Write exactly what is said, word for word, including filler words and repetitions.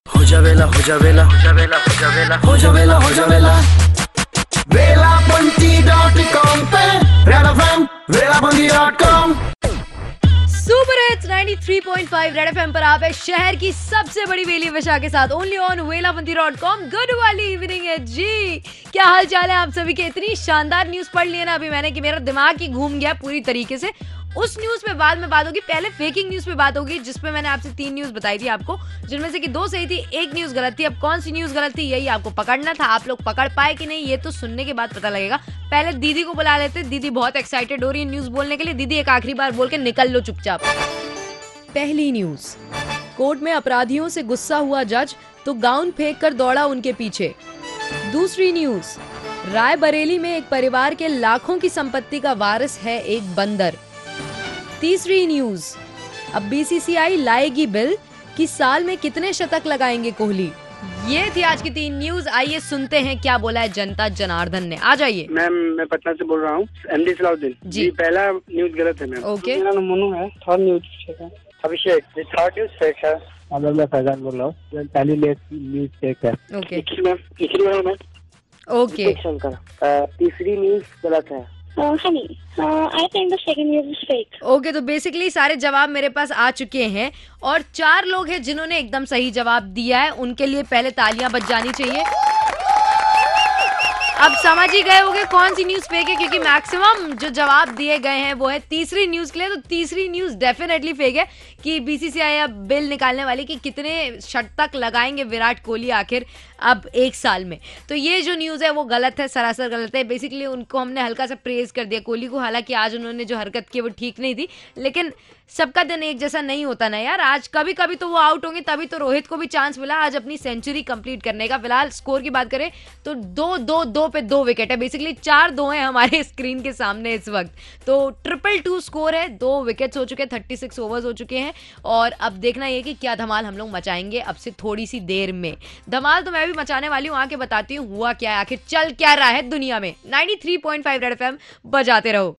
हो जा वेला हो जा वेला हो जा वेला हो जा वेला हो जा वेला हो जा वेला वेलाबंती डॉट कॉम पे red FM Vellabanti dot com super hits ninety three point five red FM पर आप है शहर की सबसे बड़ी वेली विशा के साथ only on Vellabanti dot com. Good वाली इवनिंग है जी, क्या हाल चाल है आप सभी के। इतनी शानदार न्यूज पढ़ ली है ना अभी मैंने कि मेरा दिमाग ही घूम गया पूरी तरीके से। उस न्यूज पे बाद में बात होगी, पहले फेकिंग न्यूज पे बात होगी जिसपे मैंने आपसे तीन न्यूज बताई थी आपको, जिनमें से कि दो सही थी, एक न्यूज गलत थी। अब कौन सी न्यूज गलत थी यही आपको पकड़ना था। आप लोग पकड़ पाए कि नहीं ये तो सुनने के बाद पता लगेगा। पहले दीदी को बुला लेते, दीदी बहुत एक्साइटेड हो रही है न्यूज बोलने के लिए। दीदी एक आखिरी बार बोल के निकल लो चुपचाप। पहली न्यूज, कोर्ट में अपराधियों से गुस्सा हुआ जज तो गाउन फेंक कर दौड़ा उनके पीछे। दूसरी न्यूज, रायबरेली में एक परिवार के लाखों की संपत्ति का वारिस है एक बंदर। तीसरी न्यूज, अब बीसीसीआई लाएगी बिल कि साल में कितने शतक लगाएंगे कोहली। ये थी आज की तीन न्यूज। आइए सुनते हैं क्या बोला है जनता जनार्दन ने। आ जाइए। मैम मैं पटना से बोल रहा हूँ, एमडी सलाउद्दीन जी। पहला न्यूज गलत है मैम। ओके। मेरा नाम मोनू है। थर्ड न्यूज फेक है। Abhishek ji third news fake है। अब मैं फैजान बोल रहा हूँ, पहली न्यूज फेक है। ओके मैम तीसरी है मैम। ओके शंकर तीसरी न्यूज गलत है। Honey I think the second news is fake. Okay तो बेसिकली सारे जवाब मेरे पास आ चुके हैं और चार लोग हैं जिन्होंने एकदम सही जवाब दिया है। उनके लिए पहले तालियां बज जानी चाहिए। अब समझ ही गए होंगे कौन सी न्यूज फेक है, क्योंकि मैक्सिमम जो जवाब दिए गए हैं वो है तीसरी न्यूज के लिए। तो तीसरी न्यूज डेफिनेटली फेक है कि बीसीसीआई अब बिल निकालने वाली कि कितने शतक लगाएंगे विराट कोहली आखिर अब एक साल में। तो ये जो न्यूज है वो गलत है, सरासर गलत है। बेसिकली उनको हमने हल्का सा प्रेज कर दिया कोहली को, हालांकि आज उन्होंने जो हरकत की वो ठीक नहीं थी, लेकिन सबका दिन एक जैसा नहीं होता ना यार। आज कभी कभी तो वो आउट होंगे, तभी तो रोहित को भी चांस मिला आज अपनी सेंचुरी कंप्लीट करने का। फिलहाल स्कोर की बात करें तो दो दो दो पे दो विकेट है, बेसिकली चार दो है हमारे स्क्रीन के सामने इस वक्त। तो ट्रिपल टू स्कोर है, दो विकेट्स हो चुके हैं, थर्टी सिक्स ओवर्स हो चुके हैं। और अब देखना ये कि क्या धमाल हम लोग मचाएंगे अब से थोड़ी सी देर में। धमाल तो मैं भी मचाने वाली हूँ, आके बताती हूँ हुआ क्या है, आखिर चल क्या रहा है दुनिया में। Ninety three point five red FM बजाते रहो।